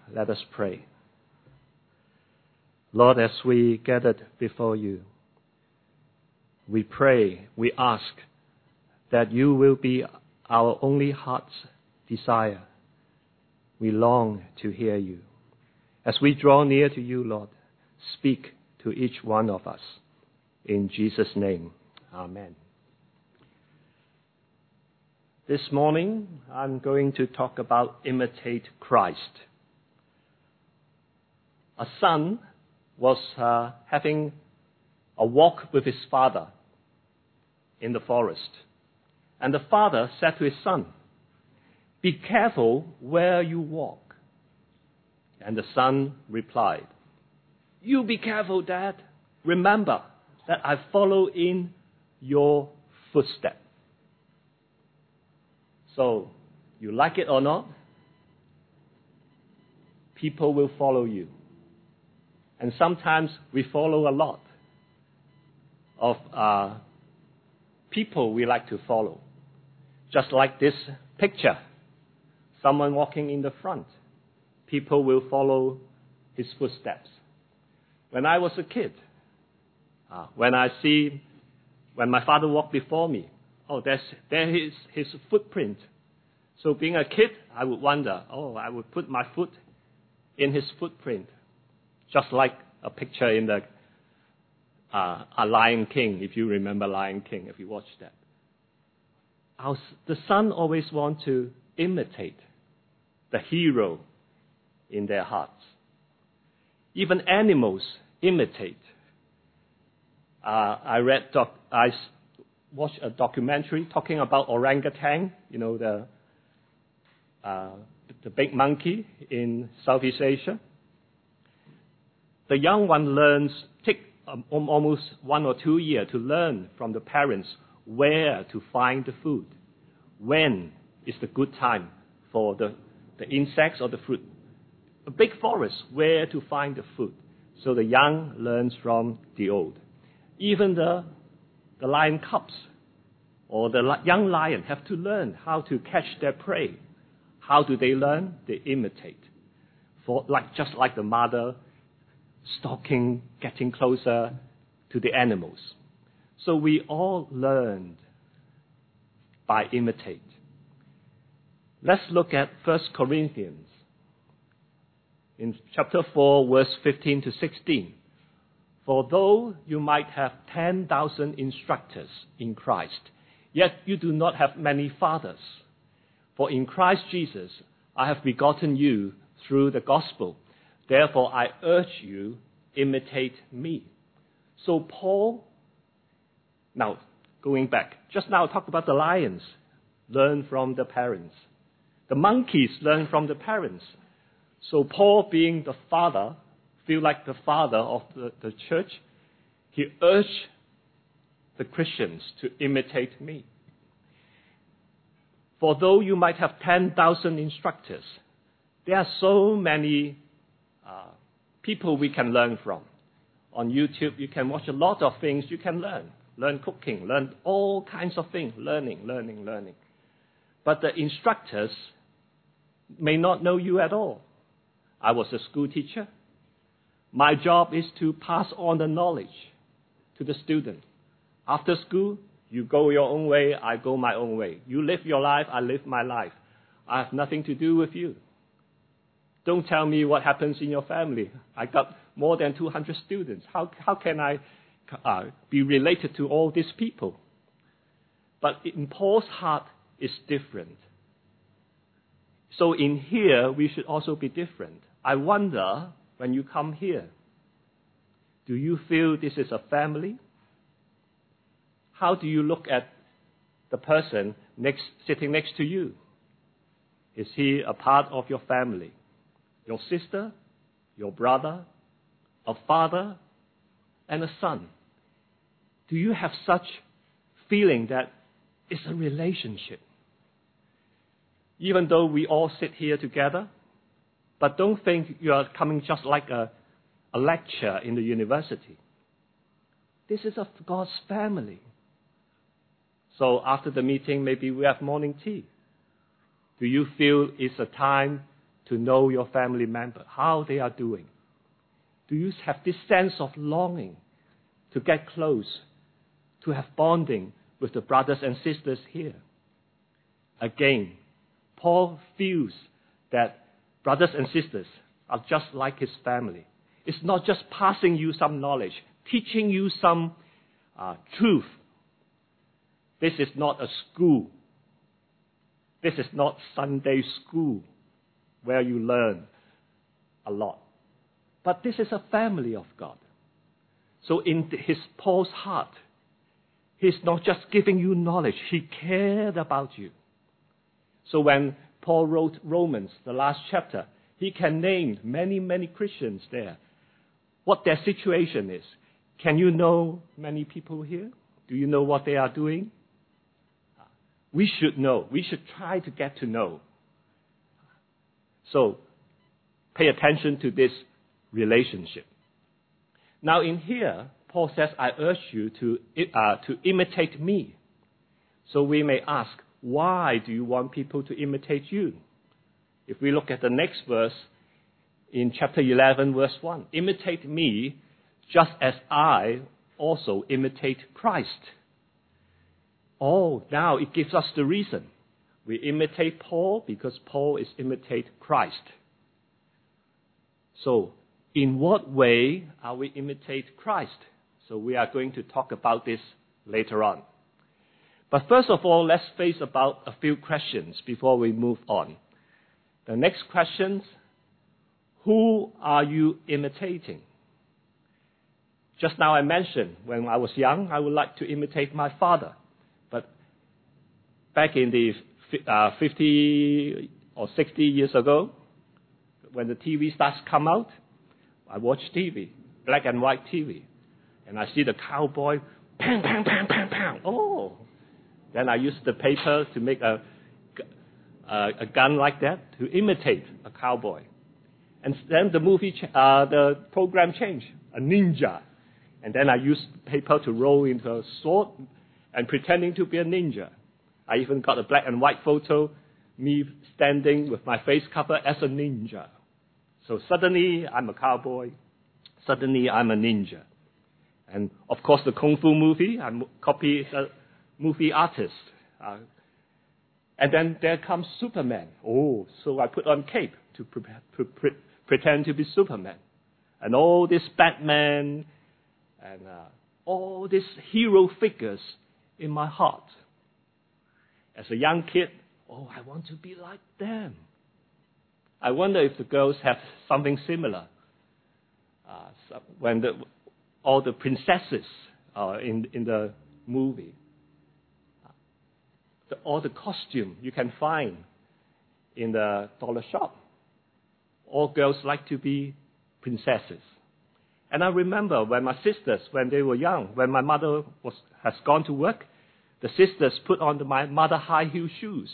Let us pray. Lord, as we gathered before you, we pray, we ask that you will be our only heart's desire. We long to hear you. As we draw near to you, Lord, speak to each one of us. In Jesus' name, amen. This morning, I'm going to talk about imitate Christ. A son was having a walk with his father in the forest. And the father said to his son, "Be careful where you walk." And the son replied, "You be careful, Dad. Remember that I follow in your footsteps." So, you like it or not, people will follow you. And sometimes we follow a lot of people we like to follow. Just like this picture, someone walking in the front. People will follow his footsteps. When I was a kid, when my father walked before me, there is his footprint. So being a kid, I would wonder, I would put my foot in his footprint. Just like a picture in the Lion King, if you remember Lion King, if you watched that. The son always wants to imitate the hero in their hearts. Even animals imitate. I watched a documentary talking about orangutan, the big monkey in Southeast Asia. The young one take almost 1 or 2 years to learn from the parents where to find the food. When is the good time for the insects or the fruit? A big forest, where to find the food. So the young learns from the old. Even the lion cubs or the young lion have to learn how to catch their prey. How do they learn? They imitate. Just like the mother stalking, getting closer to the animals. So we all learned by imitate. Let's look at 1 Corinthians in chapter 4, verse 15 to 16. "For though you might have 10,000 instructors in Christ, yet you do not have many fathers. For in Christ Jesus I have begotten you through the gospel. Therefore I urge you, imitate me." So Paul, now going back, just now I talked about the lions, learn from the parents. The monkeys learn from the parents. So Paul, being the father, feel like the father of the church, he urged the Christians to imitate me. For though you might have 10,000 instructors, there are so many people we can learn from. On YouTube, you can watch a lot of things you can learn. Learn cooking, learn all kinds of things, learning. But the instructors may not know you at all. I was a school teacher. My job is to pass on the knowledge to the student. After school, you go your own way, I go my own way. You live your life, I live my life. I have nothing to do with you. Don't tell me what happens in your family. I got more than 200 students. How can I be related to all these people? But in Paul's heart is different. So in here, we should also be different. I wonder, when you come here, do you feel this is a family? How do you look at the person sitting next to you? Is he a part of your family? Your sister, your brother, a father, and a son? Do you have such feeling that it's a relationship? Even though we all sit here together, but don't think you are coming just like a lecture in the university. This is of God's family. So after the meeting, maybe we have morning tea. Do you feel it's a time to know your family member, how they are doing? Do you have this sense of longing to get close, to have bonding with the brothers and sisters here? Again, Paul feels that brothers and sisters are just like his family. It's not just passing you some knowledge, teaching you some truth. This is not a school. This is not Sunday school where you learn a lot. But this is a family of God. So in Paul's heart, he's not just giving you knowledge, he cared about you. So when Paul wrote Romans, the last chapter, he can name many, many Christians there, what their situation is. Can you know many people here? Do you know what they are doing? We should know. We should try to get to know. So pay attention to this relationship. Now in here, Paul says, I urge you to imitate me. So we may ask, why do you want people to imitate you? If we look at the next verse in chapter 11, verse 1, imitate me just as I also imitate Christ. Oh, now it gives us the reason. We imitate Paul because Paul is imitate Christ. So, in what way are we imitate Christ? So we are going to talk about this later on. But first of all, let's face about a few questions before we move on. The next questions, who are you imitating? Just now I mentioned, when I was young, I would like to imitate my father. But back in the 50 or 60 years ago, when the TV starts to come out, I watch TV, black and white TV. And I see the cowboy, bang, bang, bang, bang, bang. Oh! Then I use the paper to make a gun like that to imitate a cowboy. And then the program changed, a ninja. And then I used paper to roll into a sword and pretending to be a ninja. I even got a black and white photo, me standing with my face covered as a ninja. So suddenly I'm a cowboy. Suddenly I'm a ninja. And of course the Kung Fu movie, I copy the movie artist. And then there comes Superman. Oh, so I put on cape to pretend to be Superman. And all this Batman and all these hero figures in my heart. As a young kid, oh, I want to be like them. I wonder if the girls have something similar. When all the princesses in the movie, all the costume you can find in the dollar shop. All girls like to be princesses. And I remember when my sisters, when they were young, when my mother has gone to work, the sisters put on my mother high heel shoes,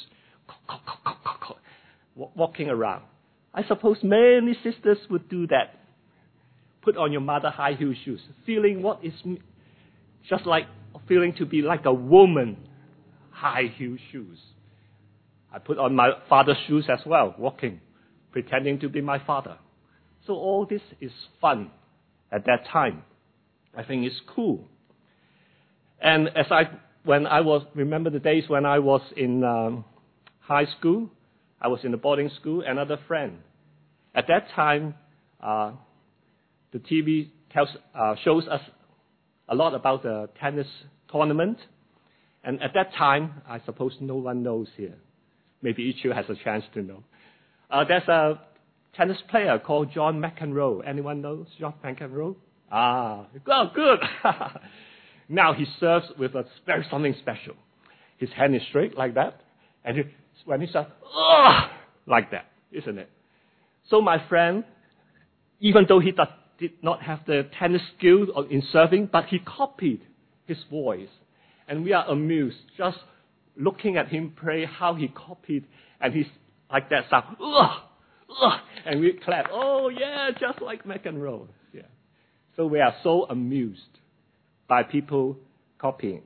walking around. I suppose many sisters would do that. Put on your mother high heel shoes, feeling what is just like feeling to be like a woman, high heel shoes. I put on my father's shoes as well, walking, pretending to be my father. So all this is fun at that time. I think it's cool. And remember the days when I was in high school, I was in a boarding school, another friend. At that time, the TV shows us a lot about the tennis tournament. And at that time, I suppose no one knows here. Maybe each of you has a chance to know. There's a tennis player called John McEnroe. Anyone knows John McEnroe? Oh, good. Now he serves with something special. His hand is straight like that. And when he says, like that, isn't it? So my friend, even though he did not have the tennis skill in serving, but he copied his voice. And we are amused just looking at him play, how he copied, and he's like that sound, and we clap, oh yeah, just like McEnroe. Yeah. So we are so amused by people copying.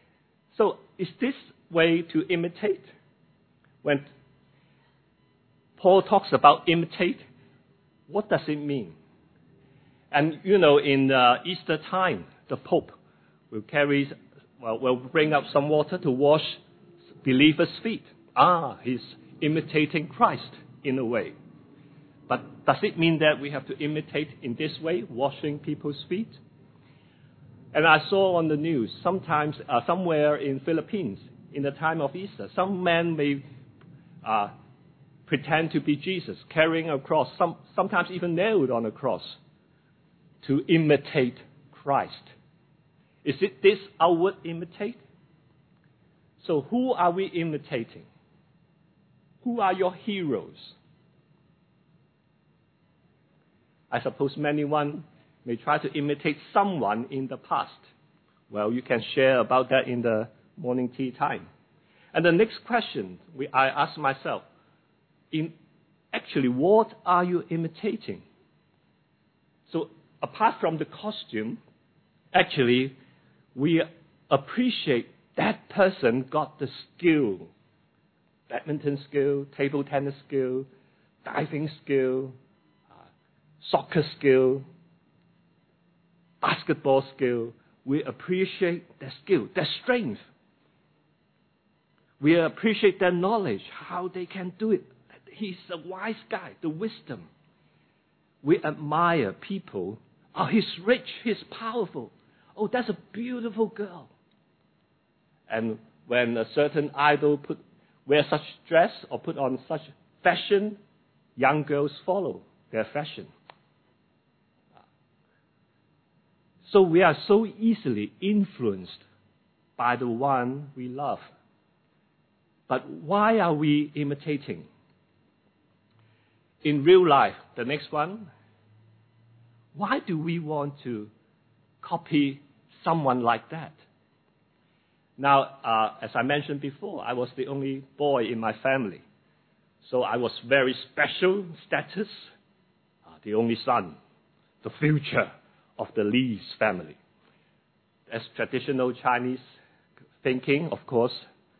So is this way to imitate? When Paul talks about imitate. What does it mean? And in Easter time, the Pope will bring up some water to wash believers' feet. He's imitating Christ in a way. But does it mean that we have to imitate in this way, washing people's feet? And I saw on the news, sometimes somewhere in Philippines, in the time of Easter, some men may pretend to be Jesus, carrying a cross, sometimes even nailed on a cross, to imitate Christ. Is it this outward imitate? So who are we imitating? Who are your heroes? I suppose anyone may try to imitate someone in the past. Well, you can share about that in the morning tea time. And the next question I ask myself, actually, what are you imitating? So apart from the costume, actually, we appreciate that person got the skill, badminton skill, table tennis skill, diving skill, soccer skill, basketball skill. We appreciate their skill, their strength. We appreciate their knowledge, how they can do it. He's a wise guy, the wisdom. We admire people. He's rich, he's powerful. That's a beautiful girl. And when a certain idol wear such dress or put on such fashion, young girls follow their fashion. So we are so easily influenced by the one we love. But why are we imitating? In real life, the next one, why do we want to copy someone like that? Now, as I mentioned before, I was the only boy in my family. So I was very special status, the only son, the future of the Lee's family. As traditional Chinese thinking, of course.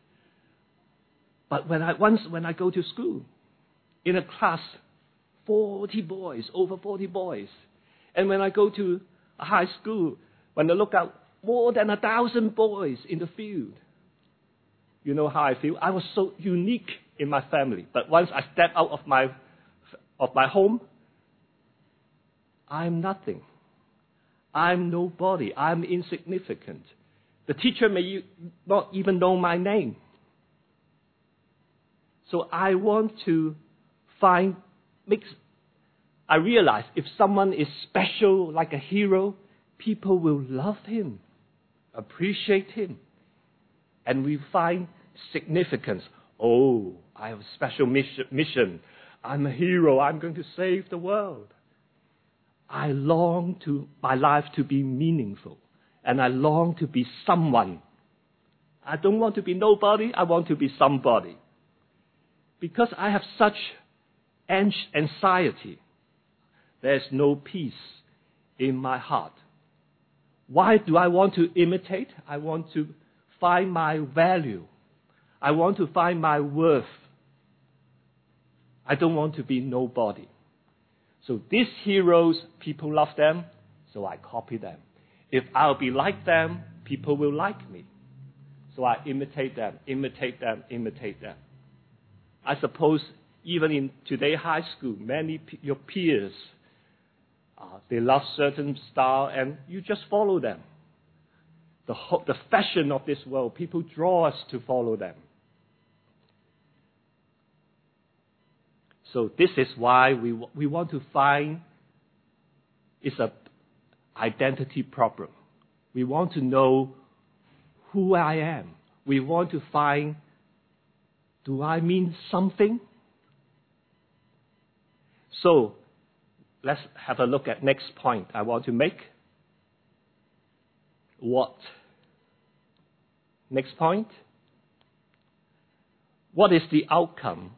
But when I go to school, in a class, 40 boys, over 40 boys. And when I go to a high school, when I look out, more than 1,000 boys in the field. You know how I feel? I was so unique in my family. But once I step out of my home, I'm nothing. I'm nobody. I'm insignificant. The teacher may not even know my name. So I want to I realize if someone is special, like a hero, people will love him, appreciate him. And we find significance. I have a special mission. I'm a hero. I'm going to save the world. I long my life to be meaningful. And I long to be someone. I don't want to be nobody. I want to be somebody. Because I have such anxiety, there's no peace in my heart. Why do I want to imitate? I want to find my value. I want to find my worth. I don't want to be nobody. So these heroes, people love them, so I copy them. If I'll be like them, people will like me. So I imitate them, imitate them, imitate them. I suppose even in today's high school, many your peers, they love certain style and you just follow them. The fashion of this world, people draw us to follow them. So this is why we want to find, it's an identity problem. We want to know who I am. We want to find, do I mean something? So let's have a look at next point I want to make. What? Next point. What is the outcome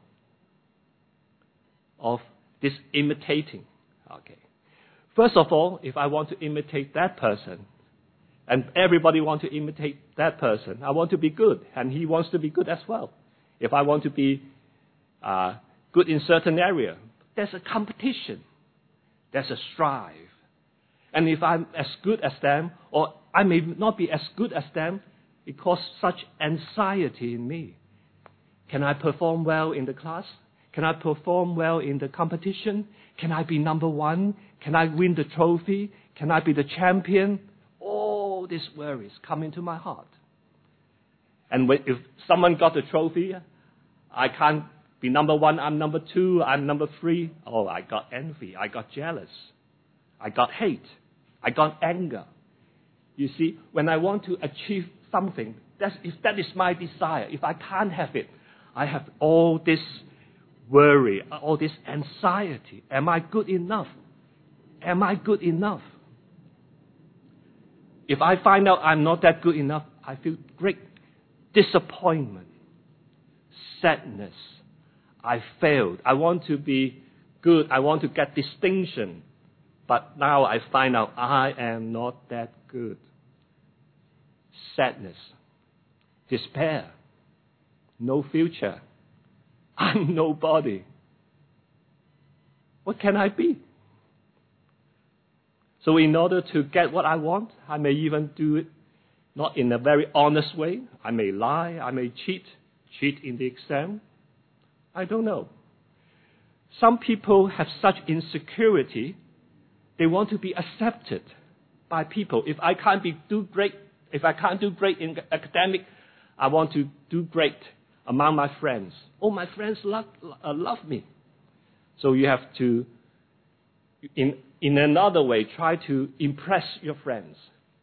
of this imitating? Okay. First of all, if I want to imitate that person, and everybody wants to imitate that person, I want to be good, and he wants to be good as well. If I want to be good in certain area. There's a competition. There's a strive. And if I'm as good as them, or I may not be as good as them, it causes such anxiety in me. Can I perform well in the class? Can I perform well in the competition? Can I be number one? Can I win the trophy? Can I be the champion? All these worries come into my heart. And if someone got the trophy, I can't be number one, I'm number two, I'm number three. Oh, I got envy, I got jealous, I got hate, I got anger. You see, when I want to achieve something, if that is my desire, if I can't have it, I have all this worry, all this anxiety. Am I good enough? Am I good enough? If I find out I'm not that good enough, I feel great disappointment, sadness. I failed. I want to be good. I want to get distinction. But now I find out I am not that good. Sadness, despair, no future. I'm nobody. What can I be? So in order to get what I want, I may even do it not in a very honest way. I may lie, I may cheat in the exam. I don't know. Some people have such insecurity, they want to be accepted by people. If I can't do great in academic, I want to do great among my friends. Oh, my friends love me. So you have to, in another way, try to impress your friends.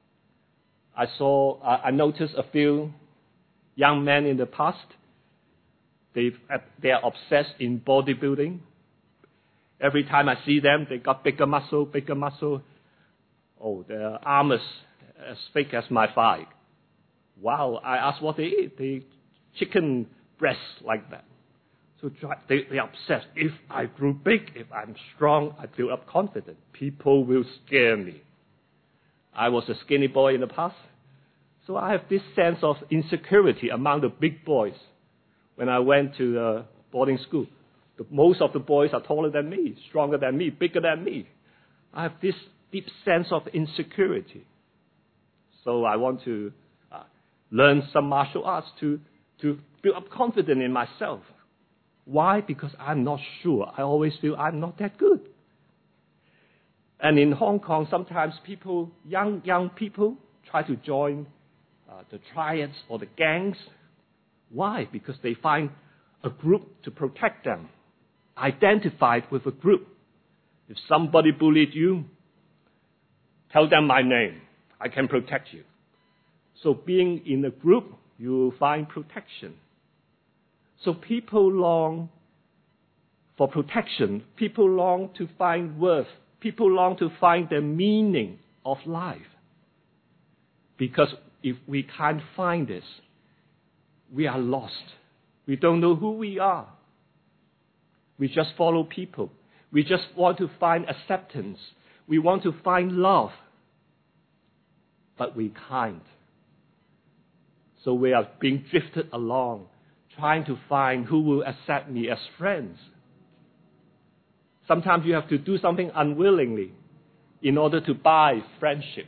I noticed a few young men in the past. They are obsessed in bodybuilding. Every time I see them, they got bigger muscle. Oh, their arm is as thick as my thigh. Wow, I asked what they eat. They eat chicken breasts like that. So they're obsessed. If I grew big, if I'm strong, I build up confidence. People will scare me. I was a skinny boy in the past. So I have this sense of insecurity among the big boys. When I went to boarding school, most of the boys are taller than me, stronger than me, bigger than me. I have this deep sense of insecurity. So I want to learn some martial arts to build up confidence in myself. Why? Because I'm not sure. I always feel I'm not that good. And in Hong Kong, sometimes people, young people, try to join the triads or the gangs. Why? Because they find a group to protect them, identified with a group. If somebody bullied you, tell them my name. I can protect you. So being in a group, you will find protection. So people long for protection. People long to find worth. People long to find the meaning of life. Because if we can't find this, we are lost. We don't know who we are. We just follow people. We just want to find acceptance. We want to find love. But we can't. So we are being drifted along, trying to find who will accept me as friends. Sometimes you have to do something unwillingly in order to buy friendship.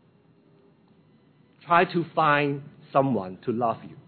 Try to find someone to love you.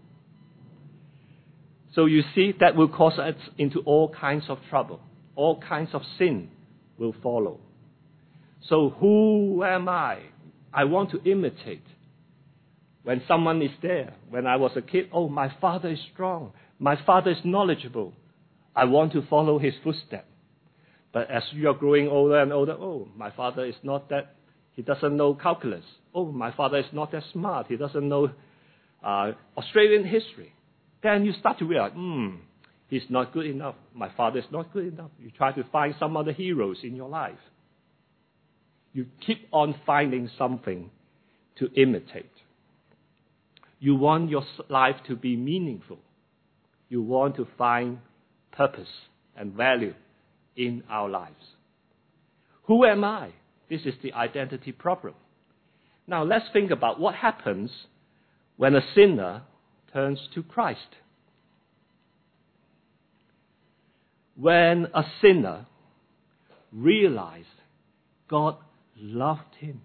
So you see, that will cause us into all kinds of trouble. All kinds of sin will follow. So who am I? I want to imitate. When someone is there, when I was a kid, oh, my father is strong. My father is knowledgeable. I want to follow his footsteps. But as you are growing older and older, oh, my father is not that, he doesn't know calculus. Oh, my father is not that smart. He doesn't know Australian history. Then you start to realize, he's not good enough. My father is not good enough. You try to find some other heroes in your life. You keep on finding something to imitate. You want your life to be meaningful. You want to find purpose and value in our lives. Who am I? This is the identity problem. Now let's think about what happens when a sinner turns to Christ. when a sinner realized God loved him,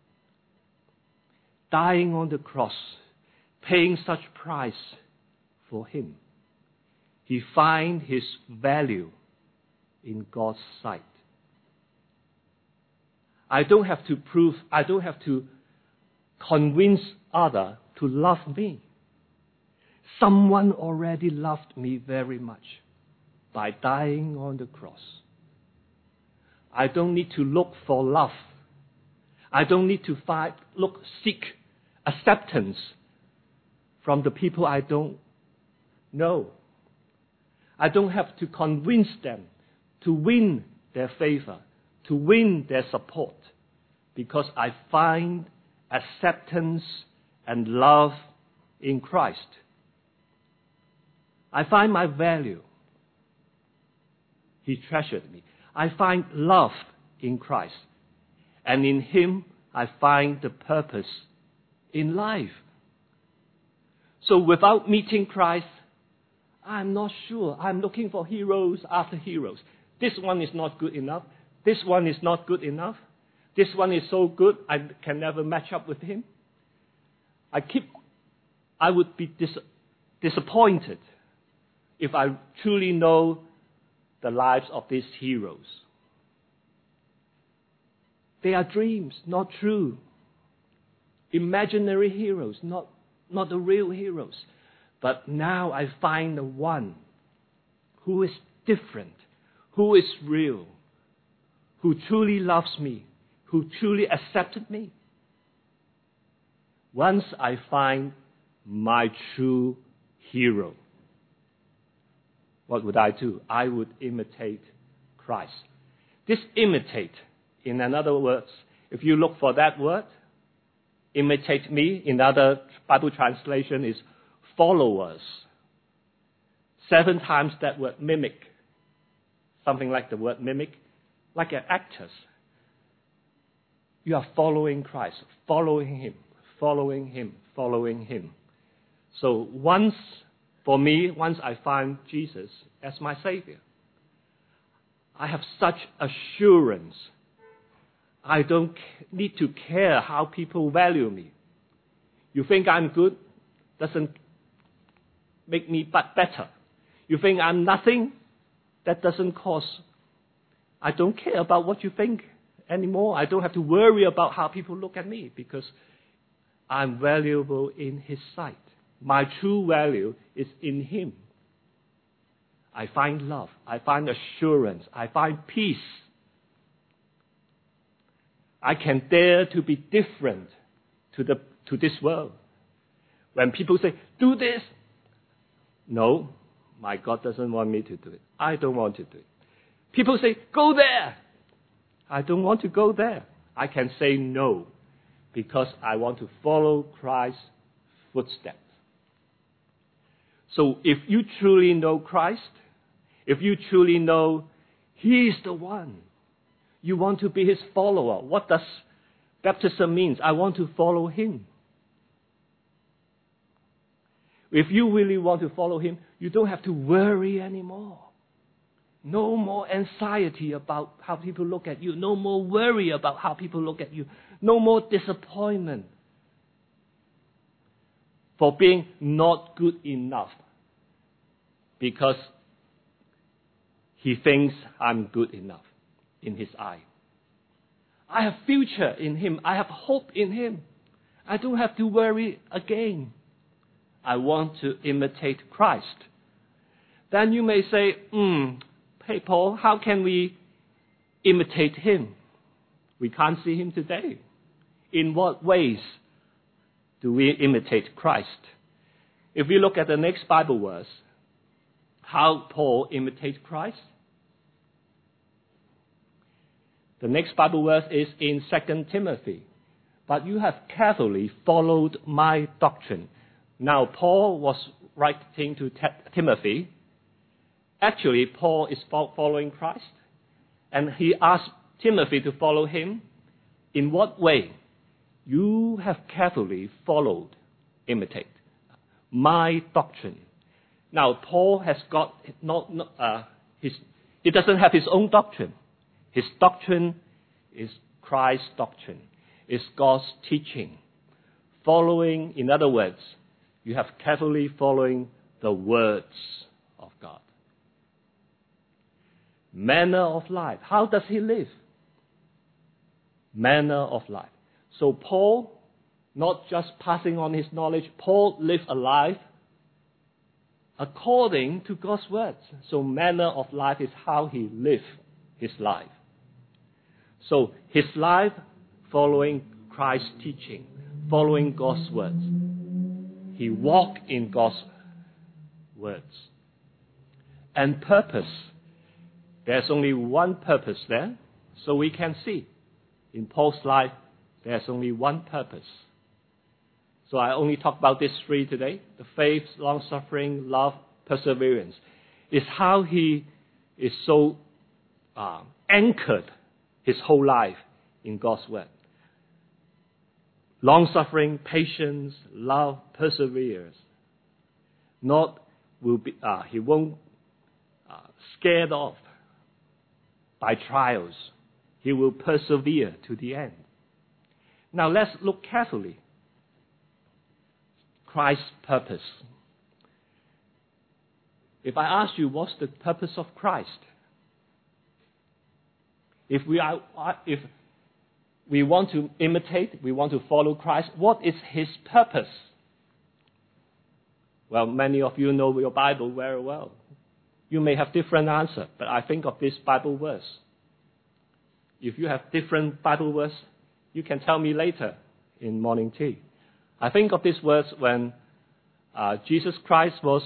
dying on the cross, paying such price for him, he finds his value in God's sight. I don't have to prove, I don't have to convince others to love me. Someone already loved me very much by dying on the cross. I don't need to look for love. I don't need to seek acceptance from the people I don't know. I don't have to convince them to win their favor, to win their support, because I find acceptance and love in Christ. I find my value. He treasured me. I find love in Christ. And in him, I find the purpose in life. So without meeting Christ, I'm not sure. I'm looking for heroes after heroes. This one is not good enough. This one is not good enough. This one is so good, I can never match up with him. I would be disappointed if I truly know the lives of these heroes. They are dreams, not true. Imaginary heroes, not the real heroes. But now I find the one who is different, who is real, who truly loves me, who truly accepted me. Once I find my true hero, what would I do? I would imitate Christ. This imitate, in other words, if you look for that word, imitate me, in other Bible translation is followers. 7 times that word mimic, something like the word mimic, like an actors. You are following Christ, following him, following him, following him. So once I find Jesus as my Savior, I have such assurance. I don't need to care how people value me. You think I'm good, doesn't make me better. You think I'm nothing, that doesn't cause. I don't care about what you think anymore. I don't have to worry about how people look at me because I'm valuable in his sight. My true value is in him. I find love. I find assurance. I find peace. I can dare to be different to this world. When people say, do this. No, my God doesn't want me to do it. I don't want to do it. People say, go there. I don't want to go there. I can say no because I want to follow Christ's footsteps. So if you truly know Christ, if you truly know He is the one, you want to be His follower. What does baptism mean? I want to follow Him. If you really want to follow Him, you don't have to worry anymore. No more anxiety about how people look at you. No more worry about how people look at you. No more disappointment for being not good enough because he thinks I'm good enough in his eye. I have future in him. I have hope in him. I don't have to worry again. I want to imitate Christ. Then you may say, hey Paul, how can we imitate him? We can't see him today. In what ways do we imitate Christ? If we look at the next Bible verse, how Paul imitates Christ. The next Bible verse is in 2 Timothy. But you have carefully followed my doctrine. Now, Paul was writing to Timothy. Actually, Paul is following Christ. And he asked Timothy to follow him. In what way? You have carefully followed, imitate, my doctrine. Now, Paul has got He doesn't have his own doctrine. His doctrine is Christ's doctrine, is God's teaching. Following, in other words, you have carefully following the words of God. Manner of life. How does he live? Manner of life. So Paul, not just passing on his knowledge, Paul lived a life according to God's words. So manner of life is how he lived his life. So his life following Christ's teaching, following God's words. He walked in God's words. And purpose. There's only one purpose there, so we can see. In Paul's life, there's only one purpose. So I only talk about these three today. The faith, long-suffering, love, perseverance. Is how he is so anchored his whole life in God's word. Long-suffering, patience, love, perseverance. He won't scared off by trials. He will persevere to the end. Now let's look carefully. Christ's purpose. If I ask you, what's the purpose of Christ? If we want to imitate, we want to follow Christ, what is his purpose? Well, many of you know your Bible very well. You may have different answer, but I think of this Bible verse. If you have different Bible verse, you can tell me later in morning tea. I think of this verse when Jesus Christ was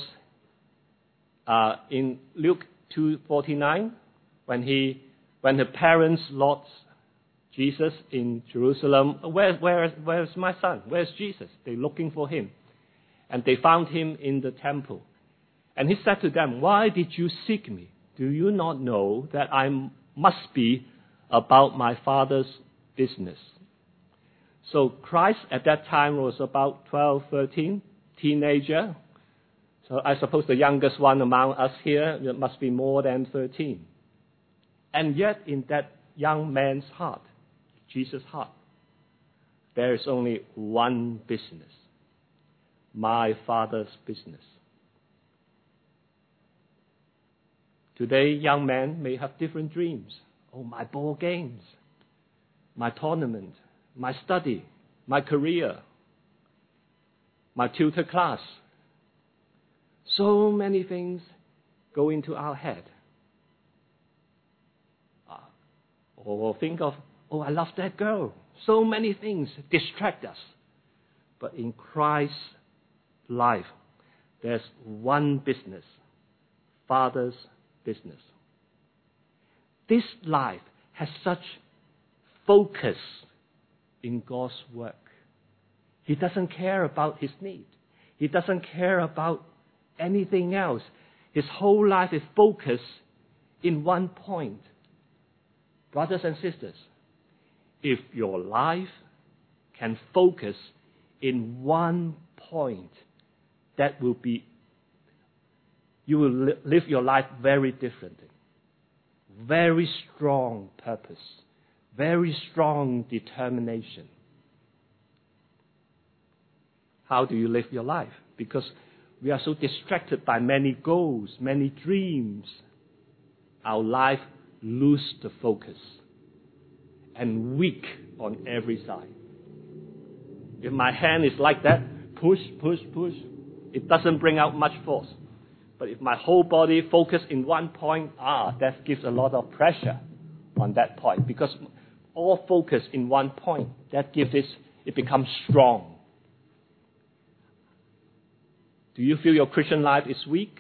in Luke 2:49, when the parents lost Jesus in Jerusalem. Where's my son? Where's Jesus? They're looking for him. And they found him in the temple. And he said to them, "Why did you seek me? Do you not know that I must be about my Father's business?" So Christ at that time was about 12, 13, teenager. So I suppose the youngest one among us here must be more than 13. And yet in that young man's heart, Jesus' heart, there is only one business. My Father's business. Today, young men may have different dreams. Oh, my ball games, my tournament, my study, my career, my tutor class. So many things go into our head. Or think of, oh, I love that girl. So many things distract us. But in Christ's life, there's one business, Father's business. This life has such focus in God's work. He doesn't care about his need. He doesn't care about anything else. His whole life is focused in one point. Brothers and sisters, if your life can focus in one point, you will live your life very differently. Very strong purpose. Very strong determination. How do you live your life? Because we are so distracted by many goals, many dreams. Our life loses the focus and weak on every side. If my hand is like that, push, push, push, it doesn't bring out much force. But if my whole body focuses in one point, that gives a lot of pressure on that point. Because all focus in one point, that gives it becomes strong. Do you feel your Christian life is weak?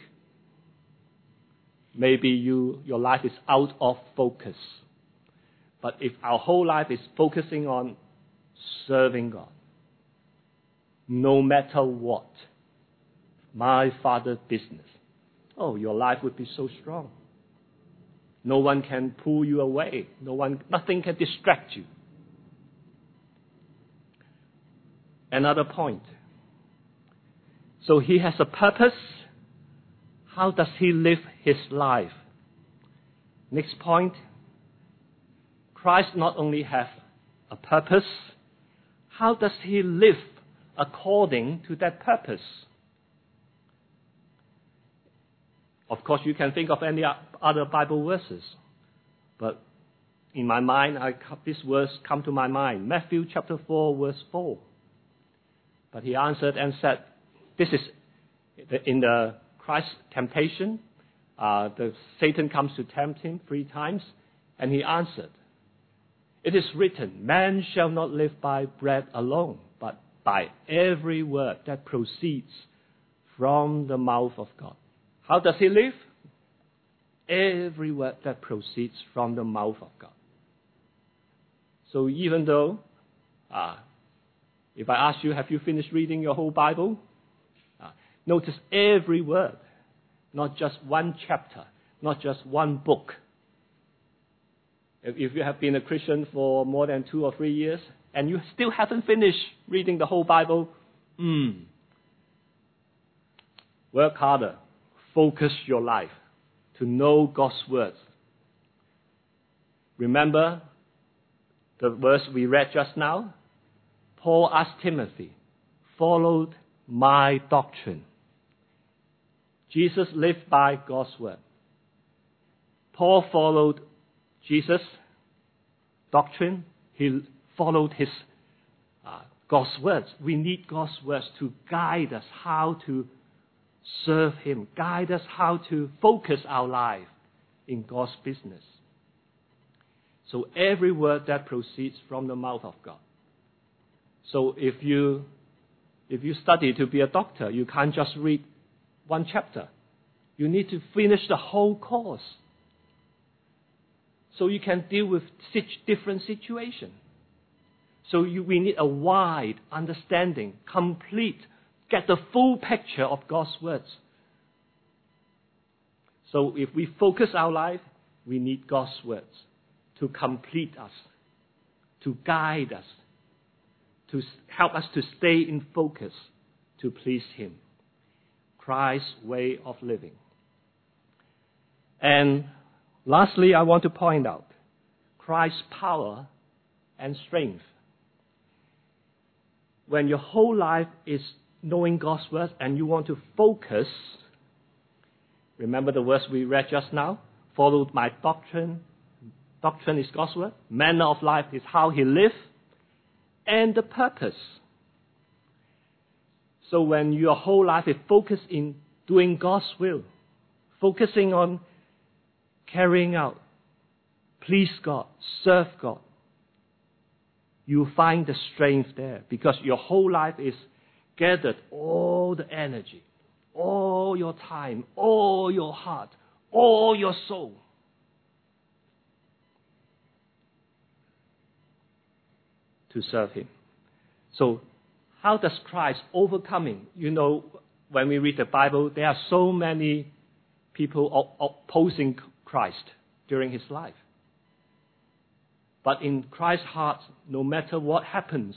Maybe your life is out of focus. But if our whole life is focusing on serving God, no matter what, my Father's business, your life would be so strong. No one can pull you away. Nothing can distract you. Another point. So he has a purpose. How does he live his life? Next point, Christ not only has a purpose, how does he live according to that purpose? Of course, you can think of any other Bible verses, but in my mind, this verse come to my mind, Matthew chapter 4, verse 4. But he answered and said, this is in the Christ temptation. The Satan comes to tempt him 3 times, and he answered, it is written, man shall not live by bread alone, but by every word that proceeds from the mouth of God. How does he live? Every word that proceeds from the mouth of God. So even though, if I ask you, have you finished reading your whole Bible? Notice every word, not just one chapter, not just one book. If you have been a Christian for more than 2 or 3 years, and you still haven't finished reading the whole Bible, work harder. Focus your life to know God's words. Remember the verse we read just now? Paul asked Timothy, follow my doctrine. Jesus lived by God's word. Paul followed Jesus' doctrine. He followed his God's words. We need God's words to guide us how to serve him, guide us how to focus our life in God's business. So every word that proceeds from the mouth of God. So if you study to be a doctor, you can't just read one chapter. You need to finish the whole course, so you can deal with different situations. So we need a wide understanding, complete, get the full picture of God's words. So if we focus our life, we need God's words to complete us, to guide us, to help us to stay in focus, to please him. Christ's way of living. And lastly, I want to point out Christ's power and strength. When your whole life is knowing God's word and you want to focus, remember the verse we read just now? Follow my doctrine. Doctrine is God's word. Manner of life is how he lived. And the purpose. So when your whole life is focused in doing God's will, focusing on carrying out, please God, serve God, you find the strength there because your whole life is gathered all the energy, all your time, all your heart, all your soul. To serve him. So how does Christ overcoming? When we read the Bible, there are so many people opposing Christ during his life. But in Christ's heart, no matter what happens,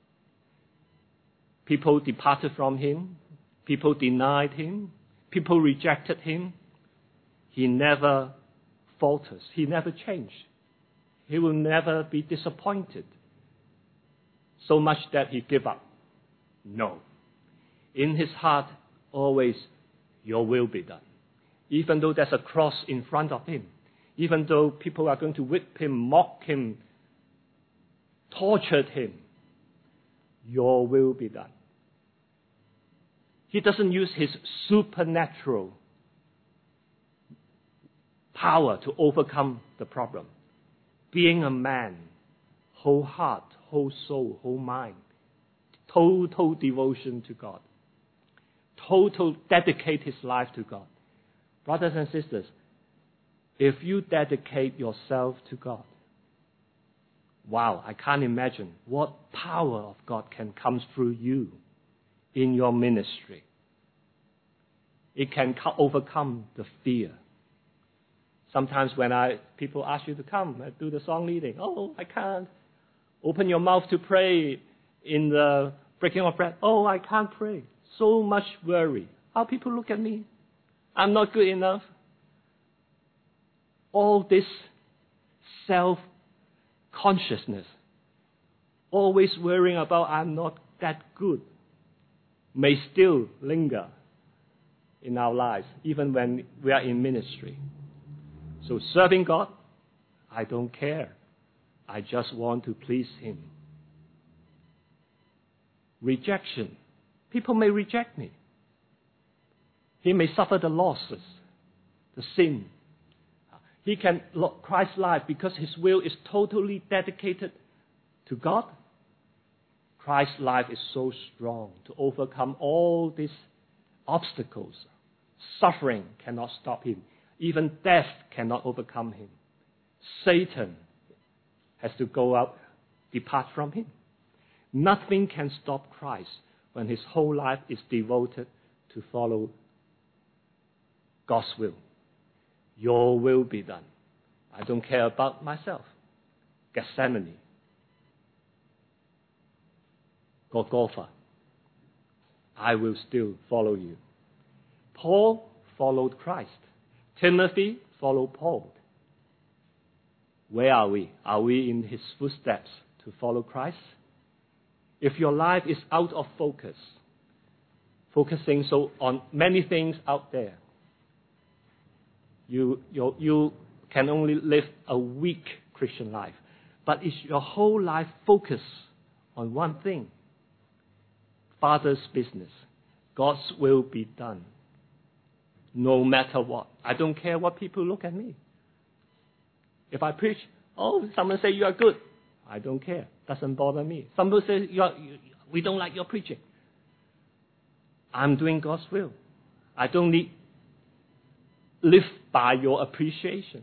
people departed from him, people denied him, people rejected him. He never falters. He never changed. He will never be disappointed. So much that he gave up. No. In his heart, always, your will be done. Even though there's a cross in front of him, even though people are going to whip him, mock him, torture him, your will be done. He doesn't use his supernatural power to overcome the problem. Being a man, whole heart, whole soul, whole mind, total devotion to God, total dedicate his life to God. Brothers and sisters, if you dedicate yourself to God, wow, I can't imagine what power of God can come through you in your ministry. It can overcome the fear. Sometimes when people ask you to come and do the song leading, oh, I can't. Open your mouth to pray in the breaking of bread. Oh, I can't pray. So much worry. How people look at me. I'm not good enough. all this self-consciousness, always worrying about I'm not that good, may still linger in our lives, even when we are in ministry. So serving God, I don't care. I just want to please Him. Rejection. People may reject me. He may suffer the losses, the sin. He can look Christ's life because His will is totally dedicated to God. Christ's life is so strong to overcome all these obstacles. Suffering cannot stop Him. Even death cannot overcome Him. Satan has to go out, depart from Him. Nothing can stop Christ when His whole life is devoted to follow God's will. Your will be done. I don't care about myself. Gethsemane. Golgotha. I will still follow you. Paul followed Christ. Timothy followed Paul. Where are we? Are we in his footsteps to follow Christ? If your life is out of focus, focusing so on many things out there, you can only live a weak Christian life. But is your whole life focused on one thing? Father's business. God's will be done. No matter what. I don't care what people look at me. If I preach, someone say you are good. I don't care. Doesn't bother me. Someone say we don't like your preaching. I'm doing God's will. I don't need live by your appreciation.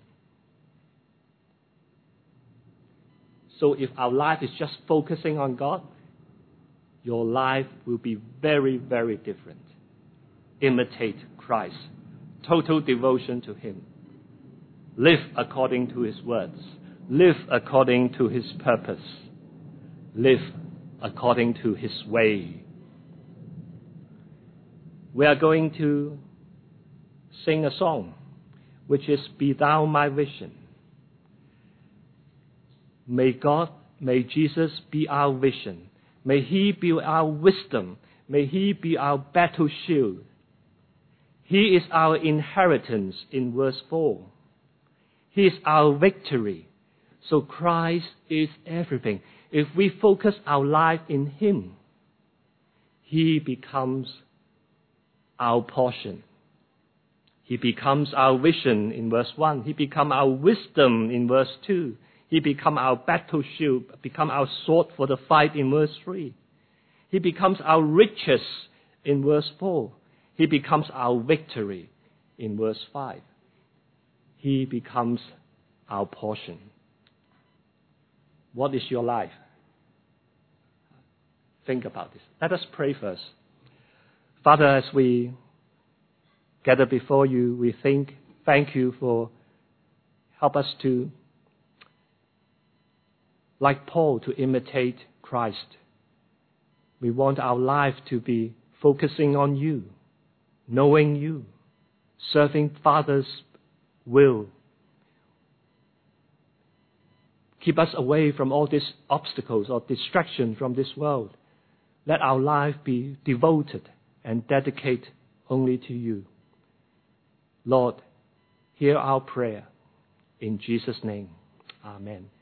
So if our life is just focusing on God, your life will be very, very different. Imitate Christ. Total devotion to Him. Live according to His words. Live according to His purpose. Live according to His way. We are going to sing a song, which is Be Thou My Vision. May Jesus be our vision. May He be our wisdom. May He be our battle shield. He is our inheritance in verse 4. He is our victory. So Christ is everything. If we focus our life in Him, He becomes our portion. He becomes our vision in verse 1. He becomes our wisdom in verse 2. He becomes our battle shield, become our sword for the fight in verse 3. He becomes our riches in verse 4. He becomes our victory in verse 5. He becomes our portion. What is your life? Think about this. Let us pray first. Father, as we gather before you, we thank you for help us to, like Paul, to imitate Christ. We want our life to be focusing on you, knowing you, serving Father's will. Keep us away from all these obstacles or distractions from this world. Let our life be devoted and dedicated only to you. Lord, hear our prayer. In Jesus' name, amen.